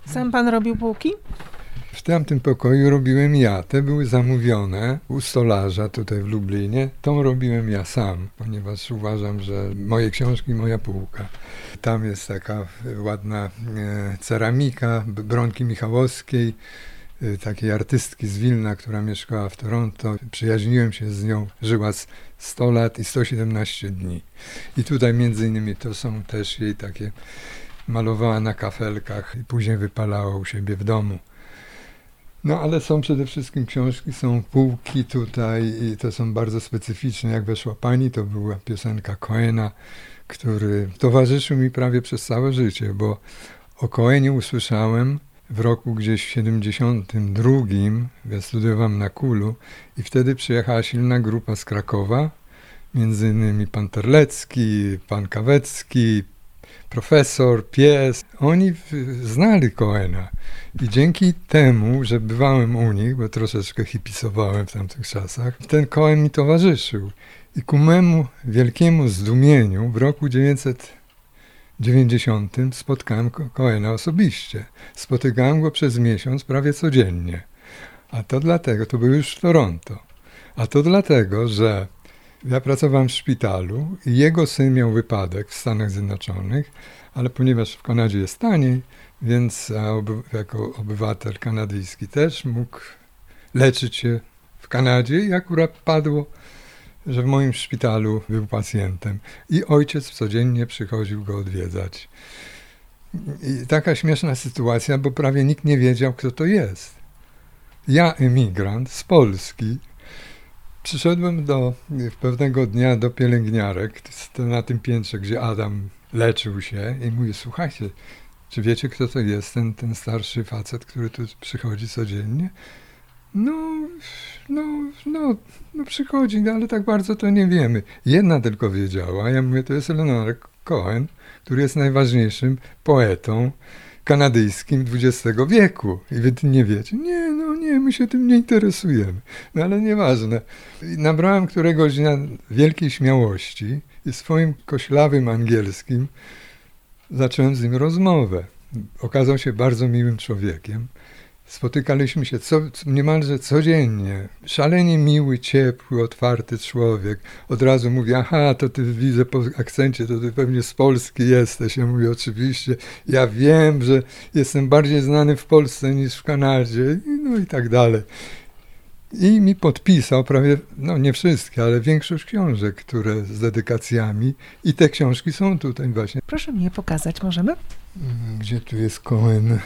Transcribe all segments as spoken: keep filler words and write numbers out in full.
Sam pan robił bułki? W tamtym pokoju robiłem ja. Te były zamówione u stolarza tutaj w Lublinie. Tą robiłem ja sam, ponieważ uważam, że moje książki, moja półka. Tam jest taka ładna e, ceramika Bronki Michałowskiej, e, takiej artystki z Wilna, która mieszkała w Toronto. Przyjaźniłem się z nią, żyła sto lat i sto siedemnaście dni. I tutaj między innymi to są też jej takie, malowała na kafelkach i później wypalała u siebie w domu. No ale są przede wszystkim książki, są półki tutaj i to są bardzo specyficzne. Jak weszła pani, to była piosenka Cohena, który towarzyszył mi prawie przez całe życie, bo o Cohenie usłyszałem w roku gdzieś w siedemdziesiątym drugim, ja studiowałem na Kulu i wtedy przyjechała silna grupa z Krakowa, między innymi pan Terlecki, pan Kawecki, profesor, pies. Oni znali Cohena i dzięki temu, że bywałem u nich, bo troszeczkę hipisowałem w tamtych czasach, ten Cohen mi towarzyszył. I ku memu wielkiemu zdumieniu w roku dziewięćset dziewięćdziesiątym spotkałem Cohena osobiście. Spotykałem go przez miesiąc prawie codziennie. A to dlatego, to był już w Toronto, a to dlatego, że ja pracowałem w szpitalu i jego syn miał wypadek w Stanach Zjednoczonych, ale ponieważ w Kanadzie jest taniej, więc oby, jako obywatel kanadyjski też mógł leczyć się w Kanadzie i akurat padło, że w moim szpitalu był pacjentem i ojciec codziennie przychodził go odwiedzać. I taka śmieszna sytuacja, bo prawie nikt nie wiedział, kto to jest. Ja, emigrant z Polski, przyszedłem do, pewnego dnia do pielęgniarek na tym piętrze, gdzie Adam leczył się i mówię, słuchajcie, czy wiecie, kto to jest ten, ten starszy facet, który tu przychodzi codziennie? No, no, no, no przychodzi, no, ale tak bardzo to nie wiemy. Jedna tylko wiedziała, ja mówię, to jest Leonard Cohen, który jest najważniejszym poetą kanadyjskim dwudziestego wieku. I wy nie wiecie? Nie, no nie, my się tym nie interesujemy. No ale nieważne. I nabrałem któregoś dnia wielkiej śmiałości i swoim koślawym angielskim zacząłem z nim rozmowę. Okazał się bardzo miłym człowiekiem. Spotykaliśmy się co, niemalże codziennie. Szalenie miły, ciepły, otwarty człowiek. Od razu mówi, aha, to ty widzę po akcencie, to ty pewnie z Polski jesteś. Ja mówię, oczywiście, ja wiem, że jestem bardziej znany w Polsce niż w Kanadzie. No i tak dalej. I mi podpisał prawie, no nie wszystkie, ale większość książek, które z dedykacjami. I te książki są tutaj właśnie. Proszę mi je pokazać, możemy? Gdzie tu jest Cohen?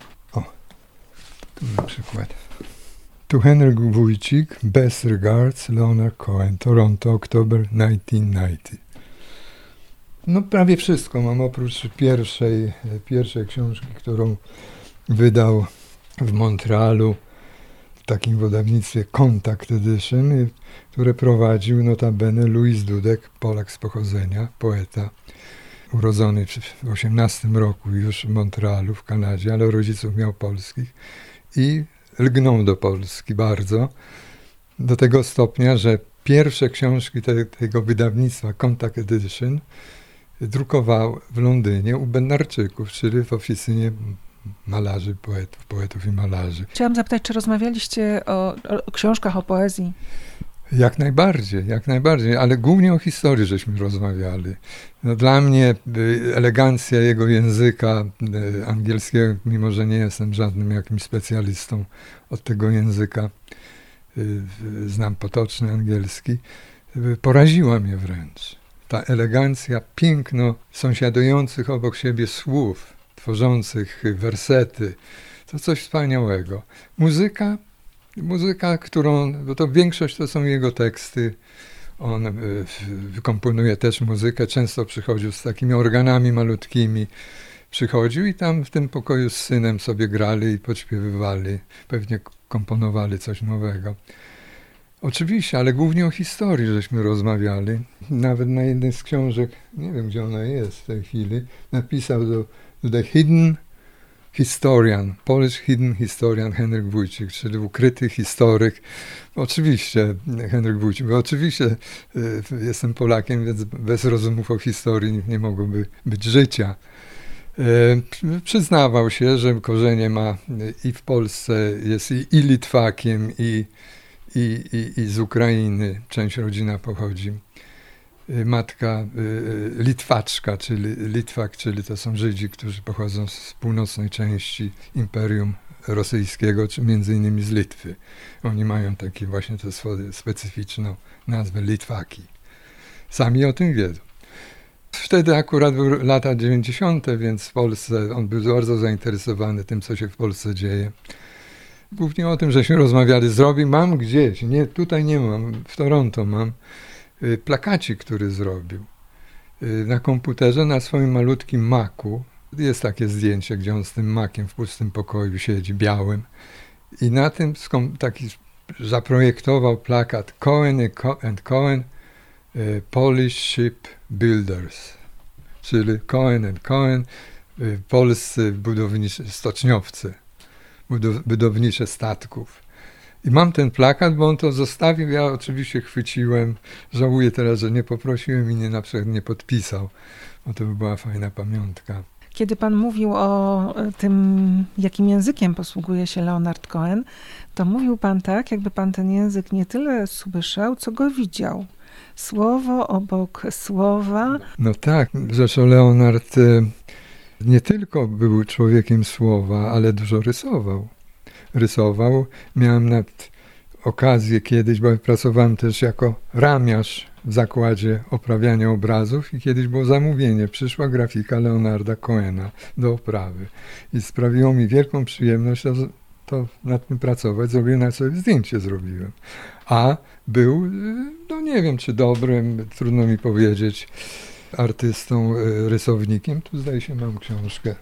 Na przykład. To Henryk Wójcik, Best Regards, Leonard Cohen, Toronto, Oktober tysiąc dziewięćset dziewięćdziesiąty. No prawie wszystko mam oprócz pierwszej, pierwszej książki, którą wydał w Montrealu w takim wydawnictwie Contact Edition, które prowadził notabene Louis Dudek, Polak z pochodzenia, poeta, urodzony w osiemnastym roku już w Montrealu w Kanadzie, ale rodziców miał polskich. I lgnął do Polski bardzo, do tego stopnia, że pierwsze książki te, tego wydawnictwa Contact Edition drukował w Londynie u Bednarczyków, czyli w oficynie malarzy, poetów, poetów i malarzy. Chciałam zapytać, czy rozmawialiście o, o, o książkach, o poezji? Jak najbardziej, jak najbardziej, ale głównie o historii żeśmy rozmawiali. No, dla mnie elegancja jego języka angielskiego, mimo że nie jestem żadnym jakimś specjalistą od tego języka, znam potoczny angielski, poraziła mnie wręcz. Ta elegancja, piękno sąsiadujących obok siebie słów, tworzących wersety, to coś wspaniałego. Muzyka, Muzyka, którą, bo to większość to są jego teksty, on y, wykomponuje też muzykę, często przychodził z takimi organami malutkimi, przychodził i tam w tym pokoju z synem sobie grali i podśpiewywali, pewnie komponowali coś nowego. Oczywiście, ale głównie o historii żeśmy rozmawiali. Nawet na jednej z książek, nie wiem gdzie ona jest w tej chwili, napisał do, do The Hidden Historian, Polish Hidden Historian Henryk Wójcik, czyli ukryty historyk. Oczywiście Henryk Wójcik, bo oczywiście y, jestem Polakiem, więc bez rozumów o historii nie mogłoby być życia. Przyznawał się, że korzenie ma i w Polsce, jest i, i Litwakiem, i, i, i, i z Ukrainy, część rodzina pochodzi. Matka Litwaczka, czyli Litwak, czyli to są Żydzi, którzy pochodzą z północnej części Imperium Rosyjskiego, czy między innymi z Litwy. Oni mają takie właśnie tę swoją specyficzną nazwę Litwaki. Sami o tym wiedzą. Wtedy akurat były lata dziewięćdziesiąte, więc w Polsce on był bardzo zainteresowany tym, co się w Polsce dzieje. Głównie o tym, żeśmy rozmawiali, zrobił, mam gdzieś, nie, tutaj nie mam, w Toronto mam plakacik, który zrobił na komputerze, na swoim malutkim Macu. Jest takie zdjęcie, gdzie on z tym Maciem w pustym pokoju siedzi, białym. I na tym taki zaprojektował plakat Cohen and Cohen Polish Ship Builders, czyli Cohen and Cohen, polscy budowniczy, stoczniowcy, budownicze statków. I mam ten plakat, bo on to zostawił, ja oczywiście chwyciłem, żałuję teraz, że nie poprosiłem i nie, na przykład nie podpisał, bo to by była fajna pamiątka. Kiedy pan mówił o tym, jakim językiem posługuje się Leonard Cohen, to mówił pan tak, jakby pan ten język nie tyle słyszał, co go widział. Słowo obok słowa. No tak, zresztą Leonard nie tylko był człowiekiem słowa, ale dużo rysował. Rysował. Miałem nawet okazję kiedyś, bo pracowałem też jako ramiarz w zakładzie oprawiania obrazów i kiedyś było zamówienie. Przyszła grafika Leonarda Cohena do oprawy i sprawiło mi wielką przyjemność to, to nad tym pracować. Zrobiłem, na sobie zdjęcie zrobiłem. A był, no nie wiem czy dobrym, trudno mi powiedzieć, artystą, rysownikiem. Tu zdaje się mam książkę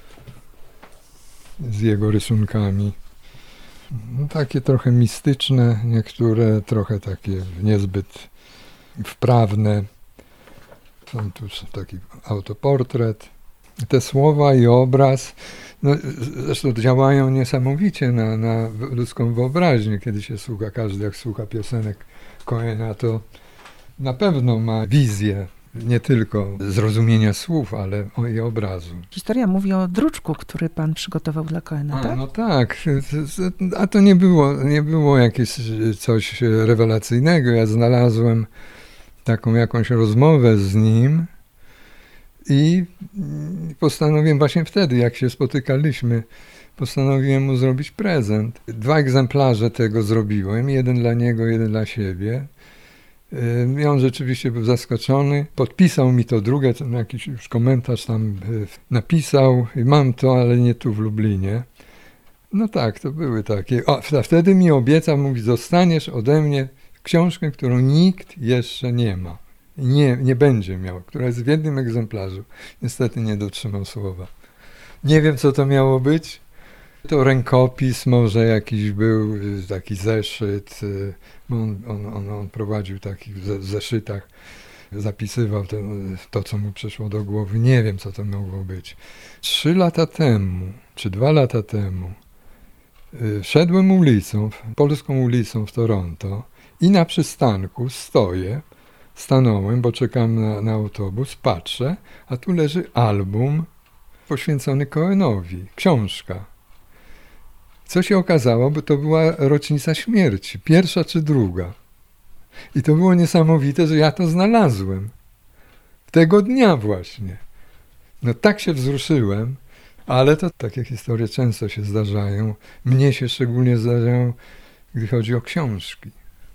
z jego rysunkami. No, takie trochę mistyczne, niektóre trochę takie niezbyt wprawne. Są tu taki autoportret. Te słowa i obraz, no, zresztą działają niesamowicie na, na ludzką wyobraźnię, kiedy się słucha, każdy jak słucha piosenek Cohena, to na pewno ma wizję nie tylko zrozumienia słów, ale i obrazu. Historia mówi o druczku, który pan przygotował dla Cohena, A, tak? No tak, a to nie było, nie było jakieś coś rewelacyjnego. Ja znalazłem taką jakąś rozmowę z nim i postanowiłem właśnie wtedy, jak się spotykaliśmy, postanowiłem mu zrobić prezent. Dwa egzemplarze tego zrobiłem, jeden dla niego, jeden dla siebie. I on rzeczywiście był zaskoczony. Podpisał mi to drugie, jakiś już komentarz tam napisał. I mam to, ale nie tu w Lublinie. No tak, to były takie. O, a wtedy mi obiecał, mówi, dostaniesz ode mnie książkę, którą nikt jeszcze nie ma. Nie, nie będzie miał, która jest w jednym egzemplarzu. Niestety nie dotrzymał słowa. Nie wiem, co to miało być. To rękopis może jakiś był, taki zeszyt. On, on, on, on prowadził taki w zeszytach, zapisywał to, to, co mu przyszło do głowy. Nie wiem, co to mogło być. Trzy lata temu, czy dwa lata temu, szedłem ulicą, polską ulicą w Toronto i na przystanku stoję, stanąłem, bo czekam na, na autobus, patrzę, a tu leży album poświęcony Cohenowi, książka. Co się okazało, bo to była rocznica śmierci, pierwsza czy druga. I to było niesamowite, że ja to znalazłem. Tego dnia właśnie. No tak się wzruszyłem, ale to takie historie często się zdarzają. Mnie się szczególnie zdarzają, gdy chodzi o książki.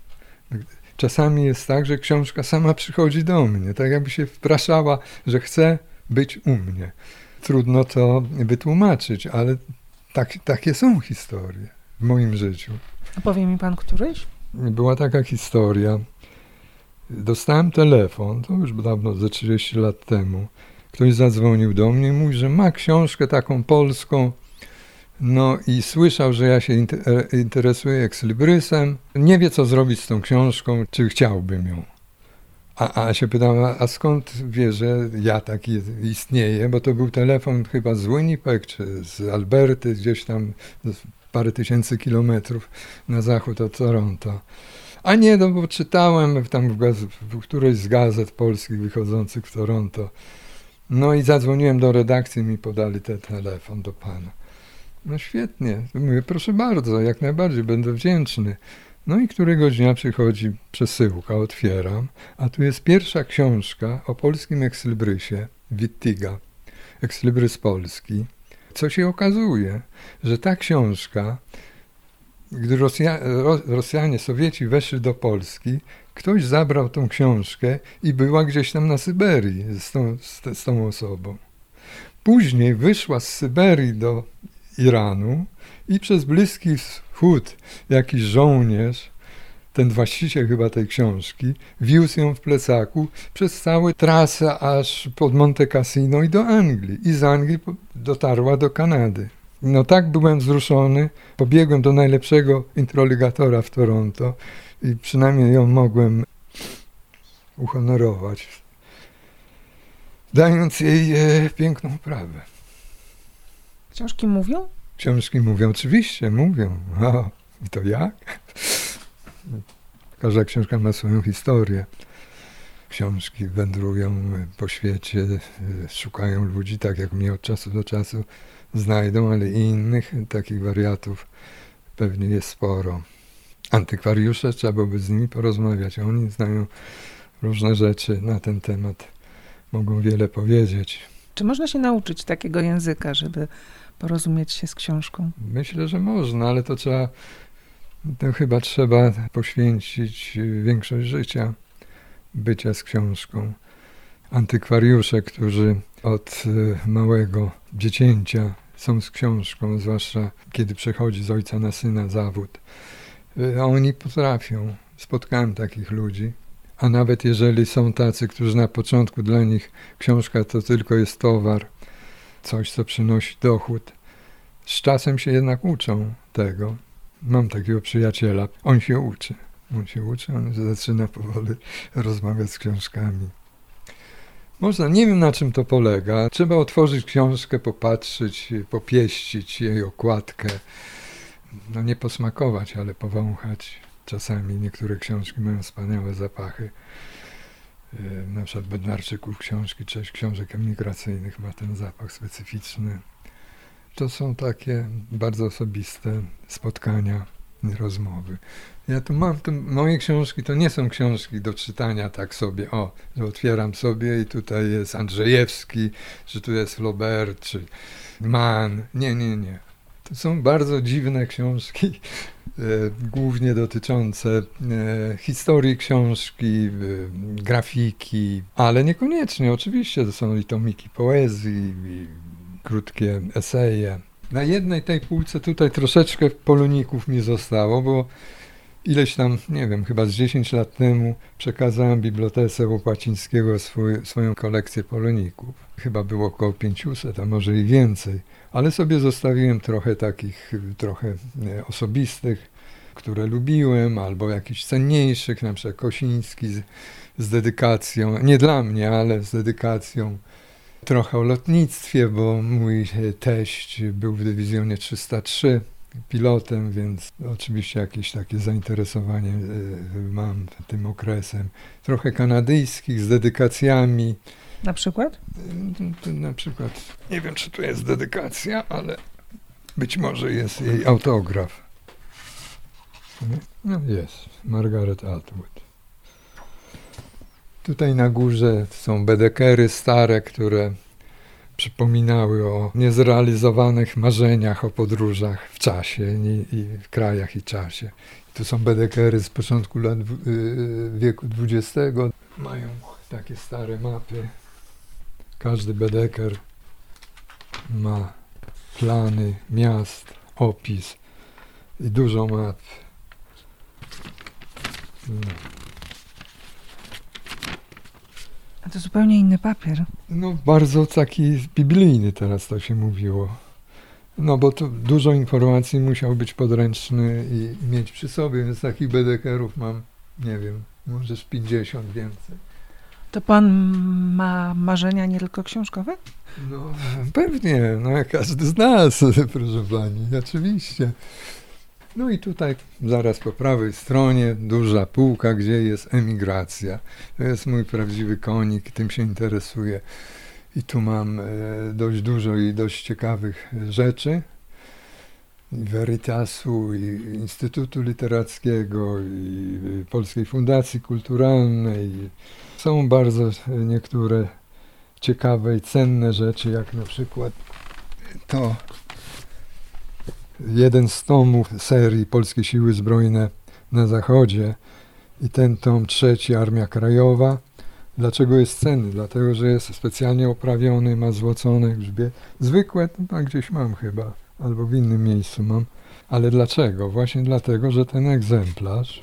Czasami jest tak, że książka sama przychodzi do mnie, tak jakby się wpraszała, że chce być u mnie. Trudno to wytłumaczyć, ale tak, takie są historie w moim życiu. A powie mi pan któryś? Była taka historia. Dostałem telefon, to już dawno, ze trzydzieści lat temu. Ktoś zadzwonił do mnie i mówi, że ma książkę taką polską, no i słyszał, że ja się interesuję ekslibrysem. Nie wie, co zrobić z tą książką, czy chciałbym ją. A, a się pytała, a skąd wie, że ja taki istnieję? Bo to był telefon chyba z Winnipeg, czy z Alberty, gdzieś tam parę tysięcy kilometrów na zachód od Toronto. A nie, no bo czytałem tam w, gaz- w którejś z gazet polskich wychodzących w Toronto, No i zadzwoniłem do redakcji, mi podali ten telefon do pana. No świetnie, mówię, proszę bardzo, jak najbardziej, będę wdzięczny. No i któregoś dnia przychodzi przesyłka, otwieram, a tu jest pierwsza książka o polskim ekslibrysie, Wittiga, ekslibryz polski. Co się okazuje, że ta książka, gdy Rosja, Rosjanie, Sowieci weszli do Polski, ktoś zabrał tą książkę i była gdzieś tam na Syberii z tą, z, z tą osobą. Później wyszła z Syberii do Iranu i przez Bliski Wschód jakiś żołnierz, ten właściciel chyba tej książki, wiózł ją w plecaku przez całą trasę aż pod Monte Cassino i do Anglii. I z Anglii dotarła do Kanady. No tak byłem wzruszony, pobiegłem do najlepszego introligatora w Toronto i przynajmniej ją mogłem uhonorować, dając jej e, piękną prawę. Książki mówią? Książki mówią, oczywiście mówią. O, i to jak? Każda książka ma swoją historię. Książki wędrują po świecie, szukają ludzi, tak jak mnie od czasu do czasu znajdą, ale i innych takich wariatów pewnie jest sporo. Antykwariusze, trzeba byłoby z nimi porozmawiać. Oni znają różne rzeczy na ten temat, mogą wiele powiedzieć. Czy można się nauczyć takiego języka, żeby porozumieć się z książką? Myślę, że można, ale to trzeba, to chyba trzeba poświęcić większość życia bycia z książką. Antykwariusze, którzy od małego dziecięcia są z książką, zwłaszcza kiedy przechodzi z ojca na syna zawód, oni potrafią. Spotkałem takich ludzi, a nawet jeżeli są tacy, którzy na początku dla nich książka to tylko jest towar, coś, co przynosi dochód, z czasem się jednak uczą tego. Mam takiego przyjaciela, on się uczy. On się uczy, on zaczyna powoli rozmawiać z książkami. Można, nie wiem na czym to polega. Trzeba otworzyć książkę, popatrzeć, popieścić jej okładkę. No nie posmakować, ale powąchać. Czasami niektóre książki mają wspaniałe zapachy. Na przykład Bednarczyków książki, część książek emigracyjnych ma ten zapach specyficzny. To są takie bardzo osobiste spotkania i rozmowy. Ja tu mam, tu, moje książki to nie są książki do czytania tak sobie, o, że otwieram sobie i tutaj jest Andrzejewski, czy tu jest Flaubert, czy Mann. Nie, nie, nie. To są bardzo dziwne książki, e, głównie dotyczące e, historii książki, e, grafiki, ale niekoniecznie, oczywiście to są i tomiki poezji, i krótkie eseje. Na jednej tej półce tutaj troszeczkę poloników mi zostało, bo ileś tam, nie wiem, chyba z dziesięć lat temu przekazałem Bibliotece Łopacińskiego swój, swoją kolekcję poloników. Chyba było około pięćset, a może i więcej. Ale sobie zostawiłem trochę takich, trochę osobistych, które lubiłem, albo jakichś cenniejszych, na przykład Kosiński z, z dedykacją, nie dla mnie, ale z dedykacją. Trochę o lotnictwie, bo mój teść był w dywizjonie trzysta trzy pilotem, więc oczywiście jakieś takie zainteresowanie mam tym okresem. Trochę kanadyjskich z dedykacjami. Na przykład? Na przykład, nie wiem czy tu jest dedykacja, ale być może jest jej autograf. No jest, Margaret Atwood. Tutaj na górze są bedekery stare, które przypominały o niezrealizowanych marzeniach o podróżach w czasie i, i w krajach i czasie. Tu są bedekery z początku lat yy, wieku dwudziestego. Mają takie stare mapy. Każdy bedeker ma plany miast, opis i dużo map. No. A to zupełnie inny papier. No bardzo taki biblijny teraz to się mówiło. No bo tu dużo informacji musiał być podręczny i mieć przy sobie, więc takich bedekerów mam, nie wiem, może z pięćdziesiąt więcej. To pan ma marzenia nie tylko książkowe? No pewnie, no jak każdy z nas, proszę pani, oczywiście. No i tutaj zaraz po prawej stronie duża półka, gdzie jest emigracja. To jest mój prawdziwy konik, tym się interesuję. I tu mam e, dość dużo i dość ciekawych rzeczy. I Veritasu, i Instytutu Literackiego, i Polskiej Fundacji Kulturalnej. Są bardzo niektóre ciekawe i cenne rzeczy, jak na przykład to jeden z tomów serii Polskie Siły Zbrojne na Zachodzie i ten tom trzeci, Armia Krajowa. Dlaczego jest cenny? Dlatego, że jest specjalnie oprawiony, ma złocone grzbiet. Zwykłe, to tak gdzieś mam chyba, albo w innym miejscu mam. Ale dlaczego? Właśnie dlatego, że ten egzemplarz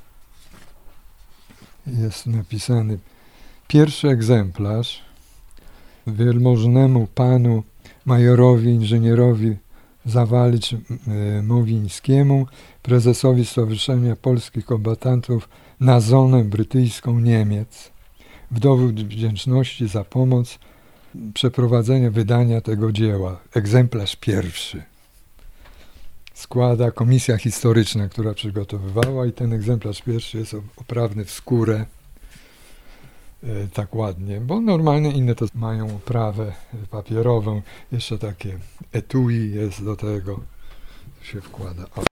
jest napisany, pierwszy egzemplarz wielmożnemu panu majorowi inżynierowi Zawalicz Mowińskiemu, prezesowi Stowarzyszenia Polskich Kombatantów na zonę brytyjską Niemiec, w dowód wdzięczności za pomoc przeprowadzenia wydania tego dzieła. Egzemplarz pierwszy składa komisja historyczna, która przygotowywała, i ten egzemplarz pierwszy jest oprawny w skórę, e, tak ładnie, bo normalnie inne to mają oprawę papierową, jeszcze takie etui jest do tego, się wkłada. O.